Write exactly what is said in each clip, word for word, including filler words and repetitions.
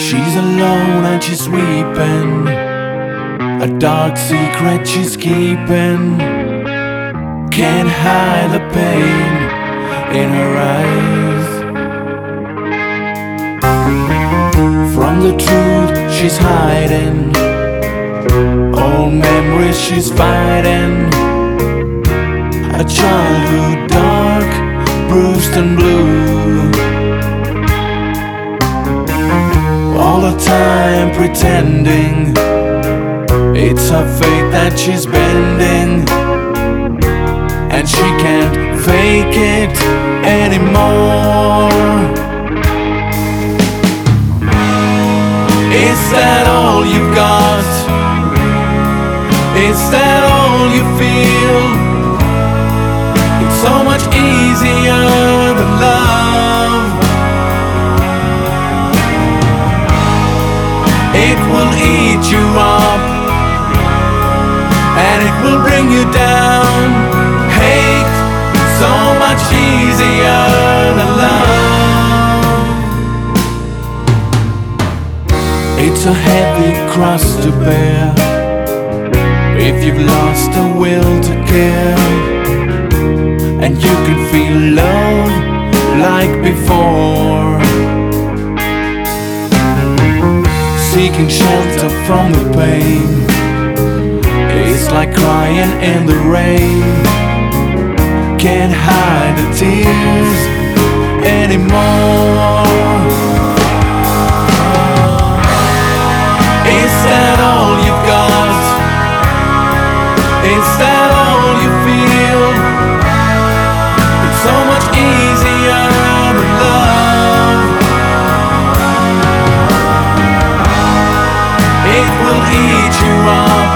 She's alone and she's weeping, a dark secret she's keeping. Can't hide the pain in her eyes. From the truth she's hiding, old memories she's fighting. A childhood dark, bruised and blue. All the time pretending it's her fate that she's bending, and she can't fake it anymore. Is that all you've got? Is that all you feel? It's so much easier than love. It will eat you up, and it will bring you down. Hate, so much easier than love. It's a heavy cross to bear if you've lost the will to care, and you can feel love like before. Seeking shelter from the pain, it's like crying in the rain. Can't hide the tears anymore. Is that all you've got? Is that all you feel? It's so much easier than love. It will eat you up,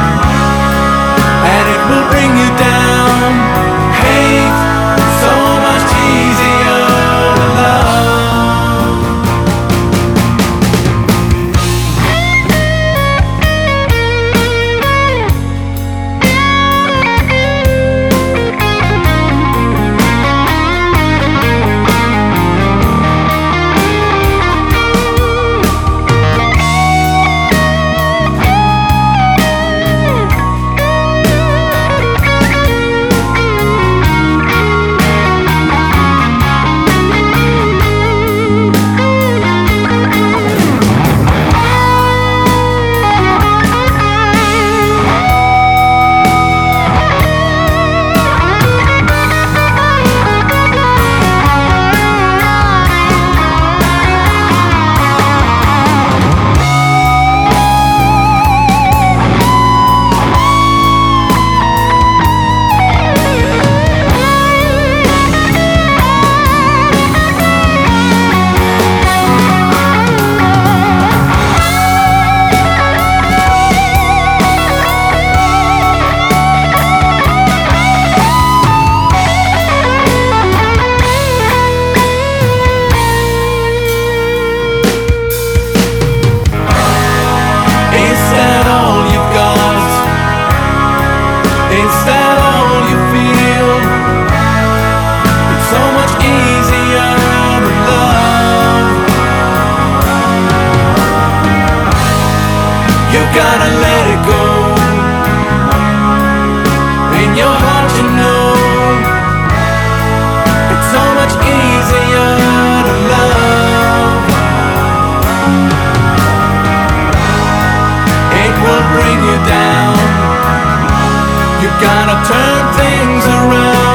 and it will bring you down. Hate, so much easier than love. You gotta let it go. In your heart you know it's so much easier to love. It will bring you down. You gotta turn things around.